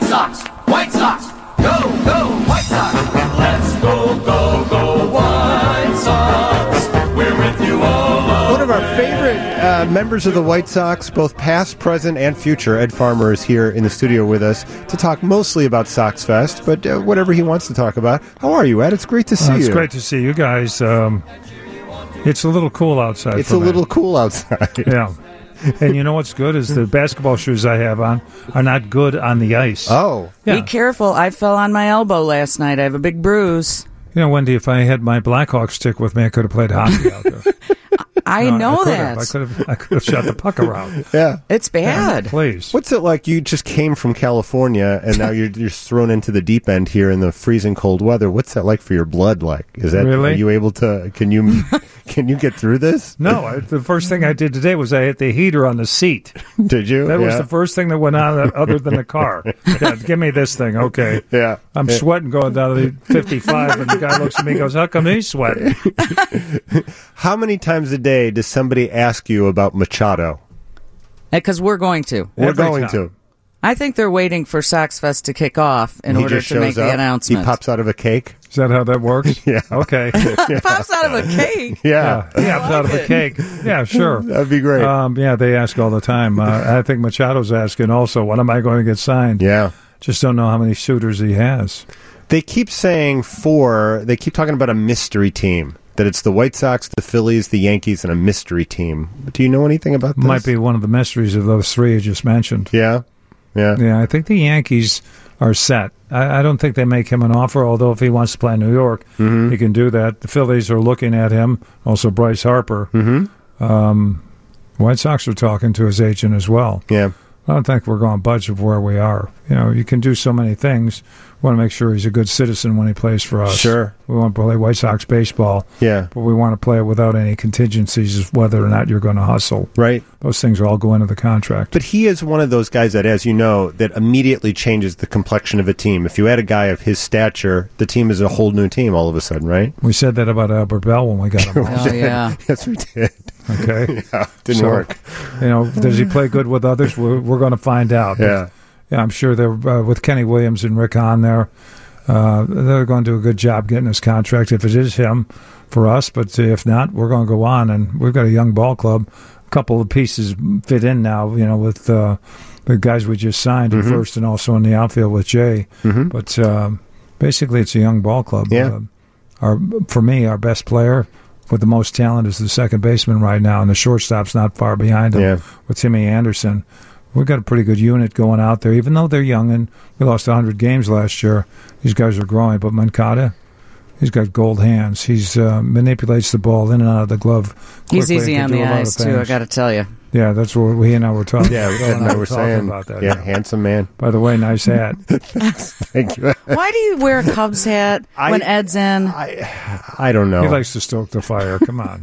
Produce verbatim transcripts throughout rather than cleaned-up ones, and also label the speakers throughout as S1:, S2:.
S1: Sox, White Sox, go, go, White Sox. Let's go, go, go, White Sox. We're with you all over.
S2: One of our favorite uh, members of the White Sox, both past, present, and future, Ed Farmer, is here in the studio with us to talk mostly about Sox Fest, but uh, whatever he wants to talk about. How are you, Ed? It's great to see
S3: uh, it's
S2: you.
S3: It's great to see you guys. Um, it's a little cool outside.
S2: It's a
S3: me.
S2: little cool outside.
S3: Yeah. And you know what's good is the basketball shoes I have on are not good on the ice.
S2: Oh.
S3: Yeah.
S4: Be careful. I fell on my elbow last night. I have a big bruise.
S3: You know, Wendy, if I had my Blackhawk stick with me, I could have played hockey out there.
S4: I
S3: no,
S4: know
S3: I could
S4: that.
S3: Have. I could have. I could have shot the puck around.
S2: Yeah,
S4: it's bad.
S3: Yeah, please.
S2: What's it like? You just came from California, and now you're you're thrown into the deep end here in the freezing cold weather. What's that like for your blood? Like, is that
S3: really?
S2: Are you able to? Can you can you get through this?
S3: No. I, the first thing I did today was I hit the heater on the seat.
S2: Did you?
S3: That
S2: yeah.
S3: was the first thing that went on, other than the car. Yeah, give me this thing, okay?
S2: Yeah,
S3: I'm
S2: yeah.
S3: sweating going down to the fifty-five, and the guy looks at me and goes, "How come he's sweating?"
S2: How many times a day does somebody ask you about Machado?
S4: Because we're going to.
S2: We're
S3: Every
S2: going
S3: time.
S2: to.
S4: I think they're waiting for Sox Fest to kick off in
S2: He
S4: order
S2: just
S4: to
S2: shows
S4: make
S2: up.
S4: the announcement.
S2: He pops out of a cake.
S3: Is that how that works?
S2: Yeah.
S3: Okay.
S2: Yeah.
S4: Pops out of a cake.
S2: Yeah.
S3: Yeah, he pops out of a cake. Yeah, sure.
S2: That'd be great.
S3: Um, yeah, they ask all the time. Uh, I think Machado's asking also, when am I going to get signed?
S2: Yeah.
S3: Just don't know how many suitors he has.
S2: They keep saying four, they keep talking about a mystery team. That it's the White Sox, the Phillies, the Yankees, and a mystery team. Do you know anything about this?
S3: Might be one of the mysteries of those three you just mentioned.
S2: Yeah? Yeah.
S3: Yeah, I think the Yankees are set. I, I don't think they make him an offer, although if he wants to play in New York,
S2: mm-hmm.
S3: he can do that. The Phillies are looking at him, also Bryce Harper.
S2: Mm-hmm.
S3: Um, White Sox are talking to his agent as well.
S2: Yeah.
S3: I don't think we're going to budge of where we are. You know, you can do so many things. We want to make sure he's a good citizen when he plays for us.
S2: Sure.
S3: We want to play White Sox baseball.
S2: Yeah.
S3: But we want to play it without any contingencies of whether or not you're going to hustle.
S2: Right.
S3: Those things all go into the contract.
S2: But he is one of those guys that, as you know, that immediately changes the complexion of a team. If you add a guy of his stature, the team is a whole new team all of a sudden, right?
S3: We said that about Albert Bell when we got him.
S4: Oh, yeah.
S2: Yes, we did.
S3: Okay.
S2: Yeah, didn't
S3: So,
S2: work.
S3: You know, does he play good with others? We're, we're going to find out. But,
S2: Yeah.
S3: yeah, I'm sure they're uh, with Kenny Williams and Rick Hahn there. Uh, they're going to do a good job getting his contract if it is him for us. But if not, we're going to go on. And we've got a young ball club. A couple of pieces fit in now, you know, with uh, the guys we just signed
S2: Mm-hmm.
S3: at first and also in the outfield with Jay.
S2: Mm-hmm.
S3: But uh, basically, it's a young ball club.
S2: Yeah.
S3: Uh, our For me, our best player with the most talent is the second baseman right now, and the shortstop's not far behind him
S2: Yeah.
S3: with Timmy Anderson. We've got a pretty good unit going out there, even though they're young and we lost one hundred games last year. These guys are growing, but Moncada, he's got gold hands. He's uh, manipulates the ball in and out of the glove quickly.
S4: He's easy
S3: and
S4: on
S3: can do
S4: the
S3: a lot
S4: eyes,
S3: of
S4: too, I
S3: things.
S4: got to tell you.
S3: Yeah, that's what we and I were talking
S2: Yeah,
S3: about.
S2: Ed and I were
S3: talking
S2: saying.
S3: about that.
S2: Yeah, handsome man.
S3: By the way, nice hat.
S2: Thank you.
S4: Why do you wear a Cubs hat
S2: I-
S4: when Ed's in?
S2: I, I don't know.
S3: He likes to stoke the fire. Come on.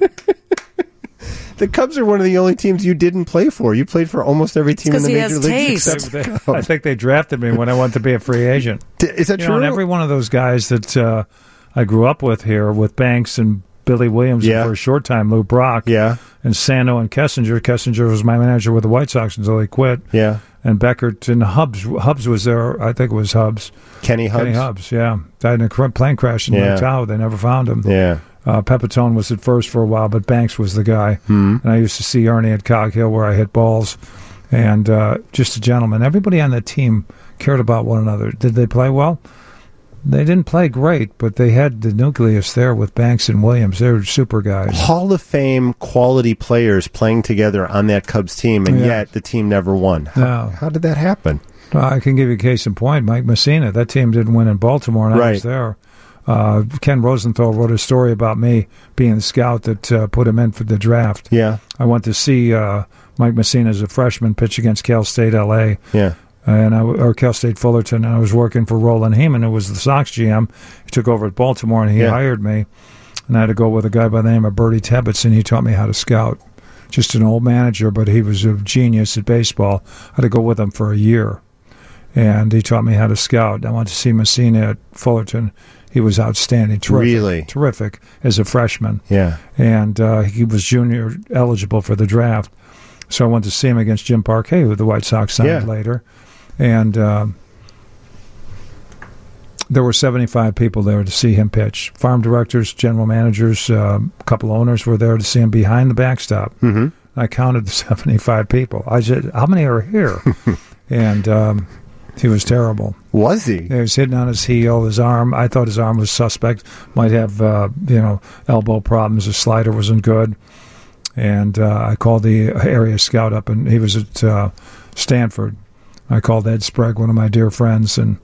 S2: The Cubs are one of the only teams you didn't play for. You played for almost every team in
S4: 'cause
S2: the
S4: he
S2: major
S4: has
S2: leagues.
S4: taste.
S2: Except
S3: They-
S2: Cubs.
S3: I think they drafted me when I wanted to be a free agent.
S2: D- Is that
S3: You
S2: true?
S3: know, and every one of those guys that uh, I grew up with here, with Banks and Billy Williams,
S2: Yeah.
S3: and for a short time, Lou Brock,
S2: Yeah,
S3: and Sano and Kessinger. Kessinger was my manager with the White Sox until he quit.
S2: yeah.
S3: And Beckert and Hubbs. Hubbs was there. I think it was Hubbs.
S2: Kenny Hubbs.
S3: Kenny Hubbs, yeah. Died in a cr- plane crash in
S2: Yeah.
S3: Lake Tahoe. They never found him.
S2: Yeah.
S3: Uh, Pepitone was at first for a while, but Banks was the guy.
S2: Hmm.
S3: And I used to see Ernie at Cog Hill where I hit balls. And uh, just a gentleman. Everybody on the team cared about one another. Did they play well? They didn't play great, but they had the nucleus there with Banks and Williams. They were super guys.
S2: Hall of Fame quality players playing together on that Cubs team, and
S3: Yeah.
S2: yet the team never won. How,
S3: No.
S2: how did that happen?
S3: Well, I can give you a case in point. Mike Messina, that team didn't win in Baltimore, and I
S2: Right.
S3: was there. Uh, Ken Rosenthal wrote a story about me being the scout that uh, put him in for the draft.
S2: Yeah,
S3: I went to see uh, Mike Messina as a freshman pitch against Cal State L A,
S2: yeah.
S3: and I, or Cal State Fullerton, and I was working for Roland Heyman, who was the Sox G M. He took over at Baltimore, and he
S2: Yeah.
S3: hired me. And I had to go with a guy by the name of Bertie Tebbets, and he taught me how to scout. Just an old manager, but he was a genius at baseball. I had to go with him for a year. And he taught me how to scout. I went to see Messina at Fullerton. He was outstanding, terrific,
S2: Really?
S3: terrific as a freshman.
S2: Yeah.
S3: And uh, he was junior eligible for the draft. So I went to see him against Jim Parquet, who the White Sox signed
S2: Yeah.
S3: later. And uh, there were seventy-five people there to see him pitch. Farm directors, general managers, uh, a couple owners were there to see him behind the backstop.
S2: Mm-hmm.
S3: I counted the seventy-five people. I said, how many are here? and um, he was terrible.
S2: Was he?
S3: He was hitting on his heel, his arm. I thought his arm was suspect. Might have, uh, you know, elbow problems. His slider wasn't good. And uh, I called the area scout up, and he was at uh, Stanford. I called Ed Sprague, one of my dear friends, and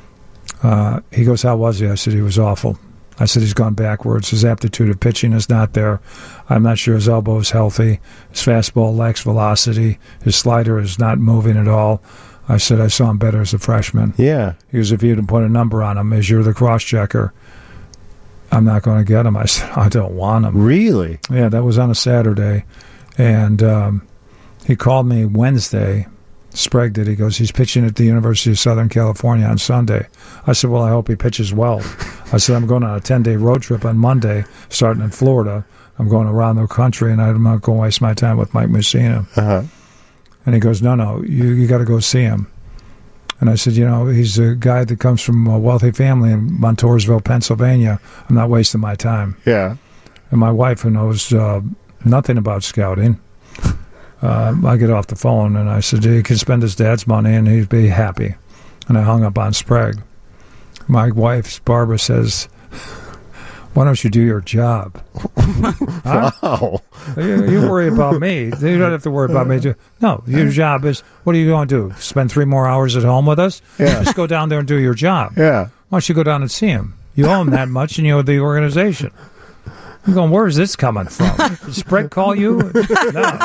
S3: uh, he goes, how was he? I said, he was awful. I said, he's gone backwards. His aptitude of pitching is not there. I'm not sure his elbow is healthy. His fastball lacks velocity. His slider is not moving at all. I said, I saw him better as a freshman.
S2: Yeah.
S3: He goes, if you had put a number on him, as you're the cross-checker, I'm not going to get him. I said, I don't want him.
S2: Really?
S3: Yeah, that was on a Saturday. And um, he called me Wednesday. Sprague did. He goes, he's pitching at the University of Southern California on Sunday. I said, well, I hope he pitches well. I said, I'm going on a ten-day road trip on Monday, starting in Florida. I'm going around the country, and I'm not going to waste my time with Mike Mussina.
S2: Uh-huh.
S3: And he goes, no, no, you, you got to go see him. And I said, you know, he's a guy that comes from a wealthy family in Montoursville, Pennsylvania. I'm not wasting my time.
S2: Yeah.
S3: And my wife, who knows uh, nothing about scouting, uh, I get off the phone, and I said, he can spend his dad's money, and he'd be happy. And I hung up on Sprague. My wife, Barbara, says, why don't you do your job? Huh?
S2: Wow.
S3: You, you worry about me. You don't have to worry about me. No, your job is, what are you going to do? Spend three more hours at home with us?
S2: Yeah.
S3: Just go down there and do your job.
S2: Yeah.
S3: Why don't you go down and see him? You owe him that much, and you owe the organization. I'm going, where is this coming from? Did Sprague call you? No.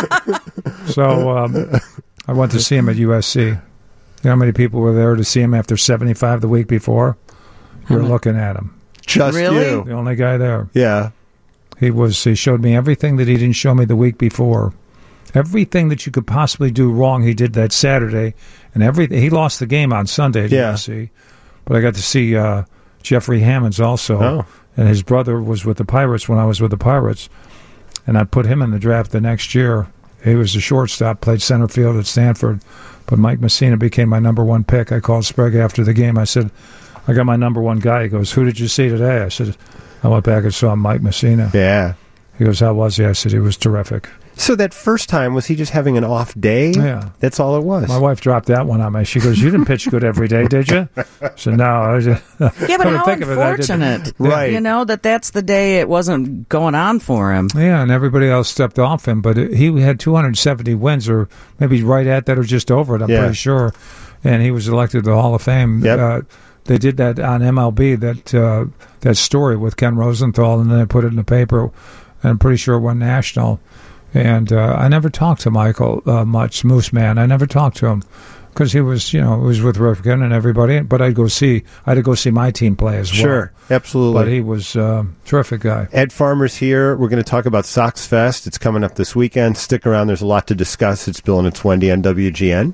S3: So um, I went to see him at U S C. You know how many people were there to see him after seventy-five the week before? You're looking at him.
S2: Just
S4: Really?
S2: you.
S3: The only guy there.
S2: Yeah.
S3: He was. He showed me everything that he didn't show me the week before. Everything that you could possibly do wrong, he did that Saturday, and everything. He lost the game on Sunday at
S2: Yeah.
S3: U S C, but I got to see uh, Jeffrey Hammonds also,
S2: Oh.
S3: and his brother was with the Pirates when I was with the Pirates, and I put him in the draft the next year. He was a shortstop, played center field at Stanford, but Mike Mussina became my number one pick. I called Sprague after the game. I said, I got my number one guy. He goes, who did you see today? I said, I went back and saw Mike Mussina.
S2: Yeah.
S3: He goes, how was he? I said, he was terrific.
S2: So that first time, was he just having an off day?
S3: Yeah.
S2: That's all it was.
S3: My wife dropped that one on me. She goes, you didn't pitch good every day, did you? I said, no. I just,
S4: Yeah, but
S3: come to
S4: how
S3: think of it, I didn't.
S4: unfortunate.
S2: Right.
S4: You know, that that's the day it wasn't going on for him.
S3: Yeah, and everybody else stepped off him, but it, he had two hundred seventy wins, or maybe right at that, or just over it, I'm
S2: Yeah.
S3: pretty sure. And he was elected to the Hall of Fame.
S2: Yep.
S3: Uh, they did that on M L B, that uh, that story with Ken Rosenthal, and then they put it in the paper, and I'm pretty sure it went national. And uh, I never talked to Michael uh, much, Moose Man. I never talked to him because he was, you know, he was with Rifkin and everybody. But I'd go see, I'd go see my team play as well.
S2: Sure. Absolutely.
S3: But he was uh, a terrific guy.
S2: Ed Farmer's here. We're going to talk about Sox Fest. It's coming up this weekend. Stick around. There's a lot to discuss. It's Bill and it's Wendy on W G N.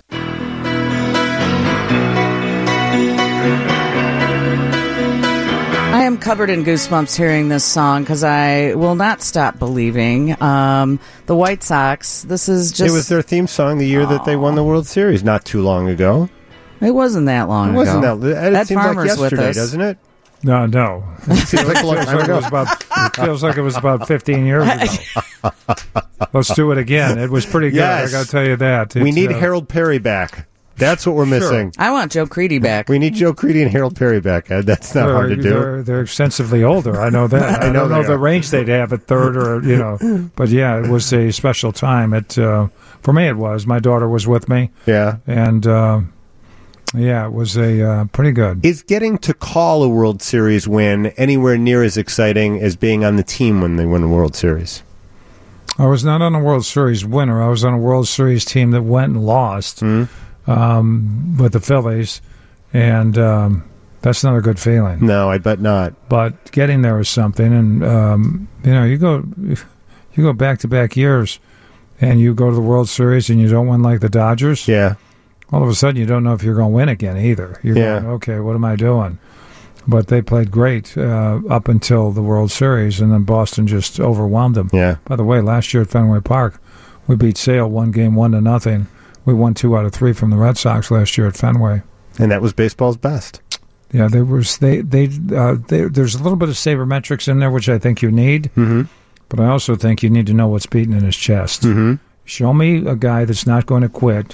S4: I am covered in goosebumps hearing this song because I will not stop believing. Um, the White Sox, this is just...
S2: It was their theme song the year that they won the World Series, not too long ago.
S4: It wasn't that long
S2: It wasn't
S4: ago.
S2: that... It
S4: Ed
S2: seems
S4: Farmer's
S2: like
S4: with
S2: yesterday,
S4: us.
S2: doesn't it?
S3: No, no.
S2: It seems like a long
S3: Feels
S2: time
S3: like it
S2: ago.
S3: was about. It feels like it was about fifteen years ago. Let's do it again. It was pretty good.
S2: Yes.
S3: I got to tell you that.
S2: We
S3: It's,
S2: need
S3: uh,
S2: Harold Perry back. That's what we're missing.
S4: I want Joe Creedy back.
S2: We need Joe Creedy and Harold Perry back, Ed. That's not
S3: They're,
S2: hard to do.
S3: They're, they're extensively older. I know that.
S2: I
S3: I,
S2: know
S3: don't know
S2: they
S3: the
S2: are.
S3: range they'd have at third, or you know. But yeah, it was a special time. It uh, for me, it was. My daughter was with me,
S2: Yeah.
S3: and uh, yeah, it was a uh, pretty good.
S2: Is getting to call a World Series win anywhere near as exciting as being on the team when they win a World Series?
S3: I was not on a World Series winner. I was on a World Series team that went and lost
S2: Mm-hmm.
S3: um, with the Phillies, and um, that's not a good feeling.
S2: No, I bet not.
S3: But getting there was something, and um, you know, you go, you go back to back years, and you go to the World Series and you don't win like the Dodgers.
S2: Yeah.
S3: All of a sudden, you don't know if you're going to win again either. You're
S2: Yeah.
S3: going, okay, what am I doing? But they played great uh, up until the World Series, and then Boston just overwhelmed them.
S2: Yeah.
S3: By the way, last year at Fenway Park, we beat Sale one game, one to nothing. We won two out of three from the Red Sox last year at Fenway.
S2: And that was baseball's best.
S3: Yeah, there was they they, uh, they there's a little bit of sabermetrics in there, which I think you need.
S2: Mm-hmm.
S3: But I also think you need to know what's beating in his chest.
S2: Mm-hmm.
S3: Show me a guy that's not going to quit,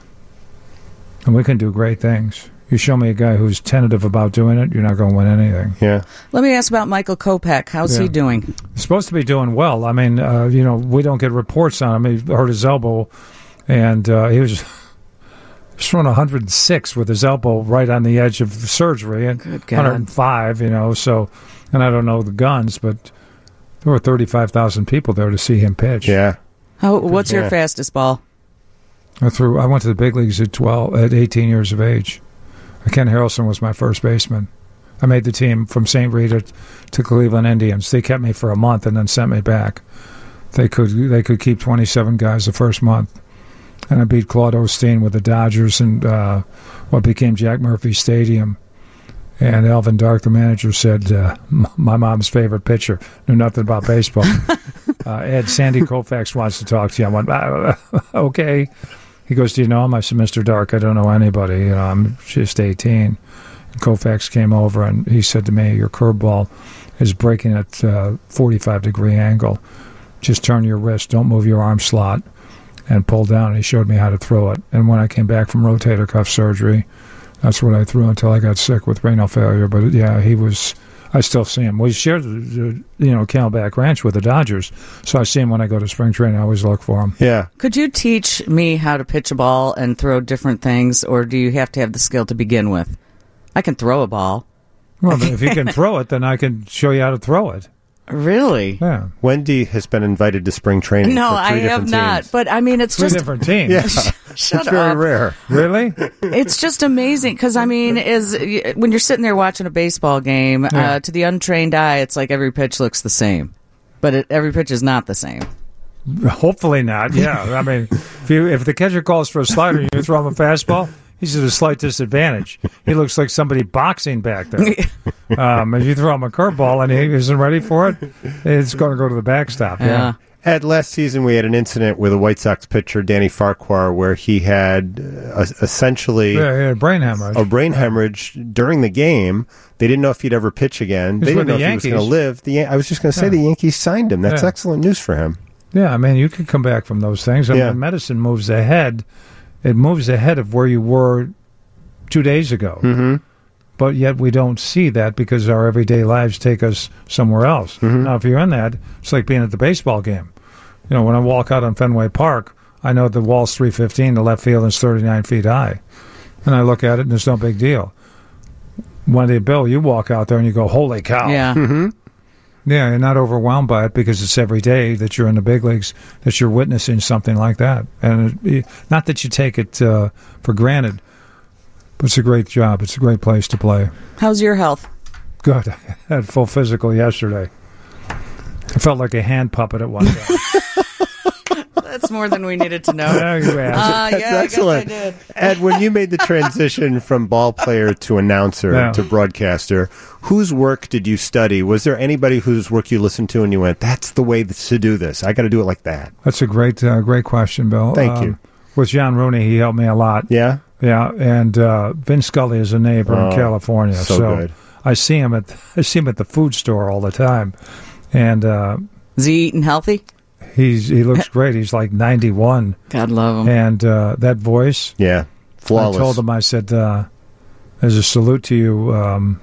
S3: and we can do great things. You show me a guy who's tentative about doing it, you're not going to win anything.
S2: Yeah.
S4: Let me ask about Michael Kopech. How's
S3: Yeah.
S4: he doing?
S3: He's supposed to be doing well. I mean, uh, you know, we don't get reports on him. He hurt his elbow, and uh, he was throwing one hundred six with his elbow right on the edge of the surgery, and
S4: Good God.
S3: one hundred five, you know. So, and I don't know the guns, but there were thirty-five thousand people there to see him pitch.
S2: Yeah.
S4: How, what's
S2: Yeah.
S4: your fastest ball?
S3: I threw. I went to the big leagues at twelve, at eighteen years of age. Ken Harrelson was my first baseman. I made the team from Saint Rita to Cleveland Indians. They kept me for a month and then sent me back. They could they could keep twenty-seven guys the first month. And I beat Claude Osteen with the Dodgers in uh, what became Jack Murphy Stadium. And Alvin Dark, the manager, said, uh, my mom's favorite pitcher, knew nothing about baseball. uh, Ed, Sandy Koufax wants to talk to you. I went, uh, okay. He goes, do you know him? I said, Mister Dark, I don't know anybody. You know, I'm just eighteen. And Koufax came over, and he said to me, your curveball is breaking at uh, forty-five degree angle. Just turn your wrist. Don't move your arm slot. And pull down. And he showed me how to throw it. And when I came back from rotator cuff surgery, that's what I threw until I got sick with renal failure. But, yeah, he was... I still see him. We shared, the, the, you know, Camelback Ranch with the Dodgers, so I see him when I go to spring training. I always look for him.
S2: Yeah.
S4: Could you teach me how to pitch a ball and throw different things, or do you have to have the skill to begin with? I can throw a ball.
S3: Well, if you can throw it, then I can show you how to throw it.
S4: Really?
S3: Yeah.
S2: Wendy has been invited to spring training.
S4: No,
S2: for
S4: I
S2: three
S4: have
S2: different
S4: not.
S2: teams.
S4: But, I mean, it's
S3: Three
S4: just...
S3: different teams.
S2: Yeah.
S4: Shut
S2: it's very
S4: up.
S2: rare.
S3: Really?
S4: It's just amazing because, I mean, is when you're sitting there watching a baseball game,
S3: Yeah.
S4: uh, to the untrained eye, it's like every pitch looks the same. But it, every pitch is not the same.
S3: Hopefully not. Yeah. I mean, if you if the catcher calls for a slider and you throw him a fastball, he's at a slight disadvantage. He looks like somebody boxing back there. Um, if you throw him a curveball and he isn't ready for it, it's going to go to the backstop. Yeah.
S4: Yeah.
S2: Ed, last season we had an incident with a White Sox pitcher, Danny Farquhar, where he had uh, essentially
S3: Yeah, yeah, brain hemorrhage.
S2: a brain hemorrhage during the game. They didn't know if he'd ever pitch again.
S3: He's
S2: They didn't
S3: with
S2: know
S3: the
S2: if he was going
S3: Yankees.
S2: to live. The Yan- I was just going to say
S3: Yeah.
S2: the Yankees signed him. That's
S3: Yeah.
S2: excellent news for him.
S3: Yeah, I mean, you can come back from those things. I
S2: Yeah.
S3: mean, medicine moves ahead. It moves ahead of where you were two days ago.
S2: Mm-hmm.
S3: But yet we don't see that because our everyday lives take us somewhere else.
S2: Mm-hmm.
S3: Now, if you're in that, it's like being at the baseball game. You know, when I walk out on Fenway Park, I know the wall's three fifteen, the left field is thirty-nine feet high. And I look at it, and there's no big deal. One day, Bill, you walk out there and you go, holy cow.
S4: Yeah.
S2: Mm-hmm.
S3: Yeah, you're not overwhelmed by it because it's every day that you're in the big leagues that you're witnessing something like that. And it, not that you take it uh, for granted, but it's a great job. It's a great place to play.
S4: How's your health?
S3: Good. I had full physical yesterday. I felt like a hand puppet at one time.
S4: That's more than we needed to know.
S3: Yeah, you asked.
S4: Uh, yeah,
S2: That's excellent.
S4: I guess I did.
S2: Ed, when you made the transition from ball player to announcer
S3: Yeah.
S2: to broadcaster, whose work did you study? Was there anybody whose work you listened to and you went, that's the way to do this? I got to do it like that.
S3: That's a great, uh, great question, Bill.
S2: Thank
S3: Um,
S2: you.
S3: With John Rooney, he helped me a lot.
S2: Yeah?
S3: Yeah, and uh, Vince Scully is a neighbor
S2: Oh,
S3: in California,
S2: so good.
S3: I see him at I see him at the food store all the time, and uh,
S4: Is he eating healthy?
S3: he's he looks great. He's like ninety-one,
S4: God love him.
S3: and uh, that voice.
S2: Yeah. Flawless.
S3: I told him, I said, uh, "As a salute to you, um,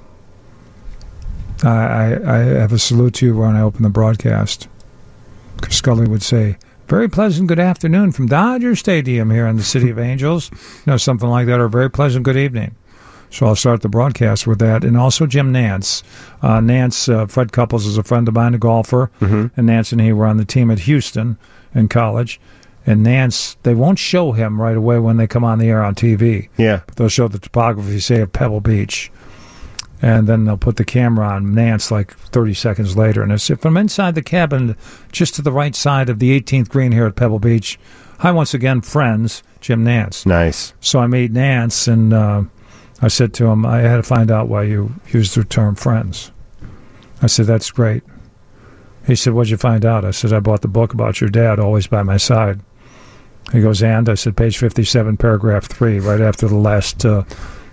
S3: I, I I have a salute to you when I open the broadcast." 'Cause Scully would say, "Very pleasant good afternoon from Dodger Stadium here in the City of Angels," you know, something like that, or "Very pleasant good evening." So I'll start the broadcast with that. And also Jim Nance. Uh, Nance, uh, Fred Couples is a friend of mine, a golfer.
S2: Mhm.
S3: And Nance and he were on the team at Houston in college. And Nance, they won't show him right away when they come on the air on T V.
S2: Yeah.
S3: But they'll show the topography, say, of Pebble Beach. And then they'll put the camera on Nance like thirty seconds later. And it's, if I'm inside the cabin, just to the right side of the eighteenth green here at Pebble Beach, hi, once again, friends, Jim Nance.
S2: Nice.
S3: So I meet Nance, and uh, I said to him, I had to find out why you used the term friends. I said, that's great. He said, what'd you find out? I said, I bought the book about your dad, Always by My Side. He goes, and? I said, page fifty-seven, paragraph three, right after the last uh,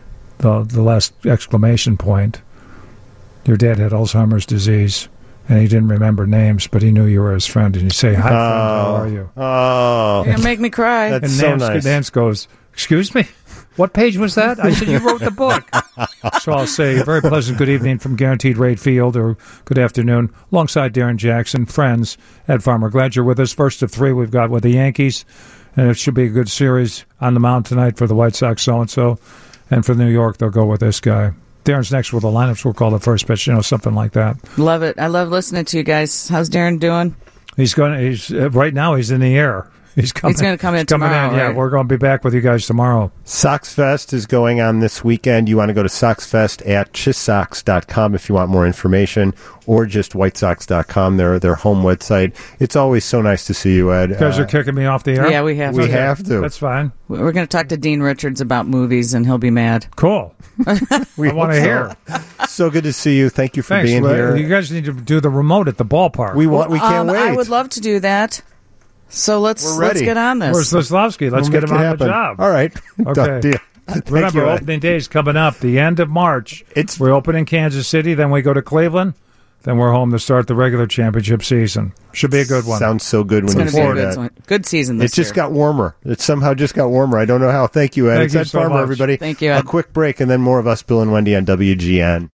S3: the the last exclamation point. Your dad had Alzheimer's disease, and he didn't remember names, but he knew you were his friend, and you say, "Hi, friend, how are you?"
S2: Oh,
S4: You're gonna make me cry.
S2: That's
S3: And
S2: so
S3: Nance,
S2: nice.
S3: Nance goes, "Excuse me? What page was that?" I said, "You wrote the book." So I'll say, a very pleasant good evening from Guaranteed Rate Field, or good afternoon, alongside Darren Jackson, friends, Ed Farmer. Glad you're with us. First of three we've got with the Yankees, and it should be a good series on the mound tonight for the White Sox so-and-so, and for New York, they'll go with this guy. Darren's next with the lineups. We'll call the first pitch, you know, something like that.
S4: Love it. I love listening to you guys. How's Darren doing?
S3: He's going. He's uh, right now. He's in the air. He's coming.
S4: He's gonna come in
S3: he's coming
S4: tomorrow,
S3: in. Yeah,
S4: right?
S3: we're going to be back with you guys tomorrow.
S2: Sox Fest is going on this weekend. You want to go to Sox Fest at Chisox dot com if you want more information, or just White Sox dot com, their their home website. It's always so nice to see you, Ed.
S3: You guys
S2: Uh,
S3: are kicking me off the air.
S4: Yeah, we have
S2: we
S4: to.
S2: have to.
S3: That's fine.
S4: We're going to talk to Dean Richards about movies, and he'll be mad.
S3: Cool.
S2: we
S3: I want to
S2: hope
S3: hear.
S2: so. So good to see you. Thank you for
S3: Thanks.
S2: being
S3: Well,
S2: here.
S3: You guys need to do the remote at the ballpark.
S2: we want. We can't
S4: Um,
S2: wait.
S4: I would love to do that. So let's
S2: We're
S4: let's
S2: ready.
S4: get on this.
S3: Where's Kozlowski? Let's
S2: We'll
S3: get
S2: make
S3: him
S2: it
S3: on the
S2: happen.
S3: job.
S2: All right.
S3: Okay.
S2: Done deal. Thank
S3: Remember,
S2: you, Ed.
S3: opening day is coming up, the end of March.
S2: It's-
S3: we open in Kansas City, then we go to Cleveland, then we're home to start the regular championship season. Should be a good one.
S2: Sounds so good
S4: it's
S2: when
S4: going
S2: you
S4: to be a
S2: say
S4: good,
S2: that.
S4: one. good season this
S2: It just
S4: year.
S2: got warmer. It somehow just got warmer. I don't know how. Thank you, Ed.
S3: Thank
S2: It's
S3: you
S2: Ed
S3: so
S2: Farmer,
S3: much.
S2: everybody.
S4: Thank you,
S2: A
S4: Ed.
S2: quick break, and then more of us, Bill and Wendy, on W G N.